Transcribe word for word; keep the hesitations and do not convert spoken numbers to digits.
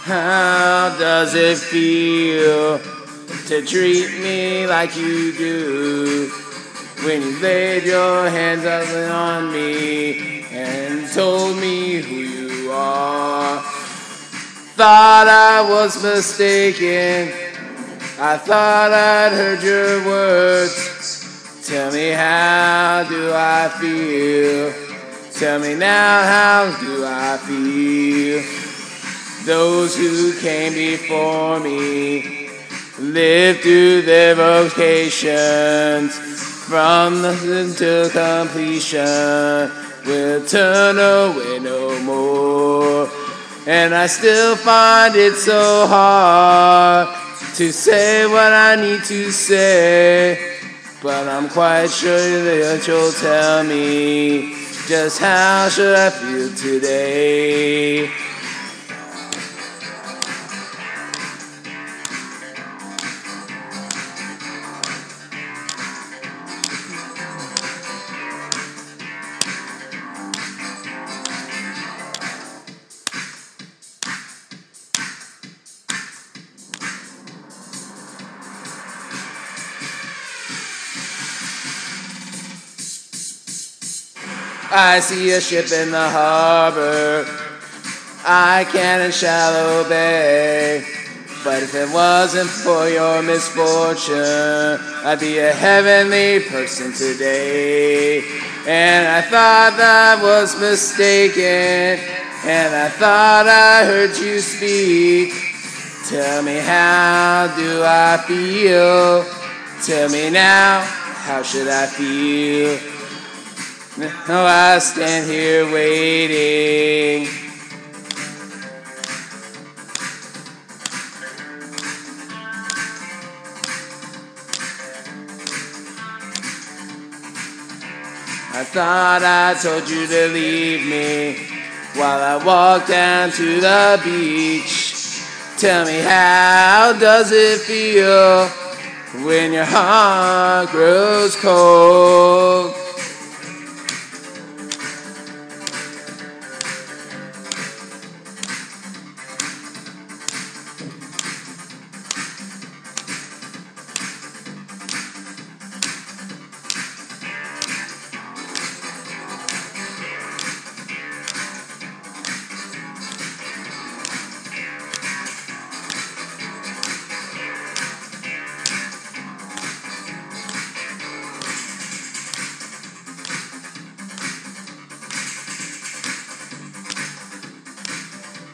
How does it feel to treat me like you do? When you laid your hands on me and told me who you are. Thought I was mistaken, I thought I'd heard your words. Tell me, how do I feel? Tell me now, how do I feel? Those who came before me lived through their vocations, from nothing to completion, will turn away no more. And I still find it so hard to say what I need to say, but I'm quite sure that you'll tell me just how should I feel today. I see a ship in the harbor, I can in shallow bay. But if it wasn't for your misfortune, I'd be a heavenly person today. And I thought I was mistaken, and I thought I heard you speak. Tell me, how do I feel? Tell me now, how should I feel? Now I stand here waiting. I thought I told you to leave me while I walked down to the beach. Tell me, how does it feel when your heart grows cold?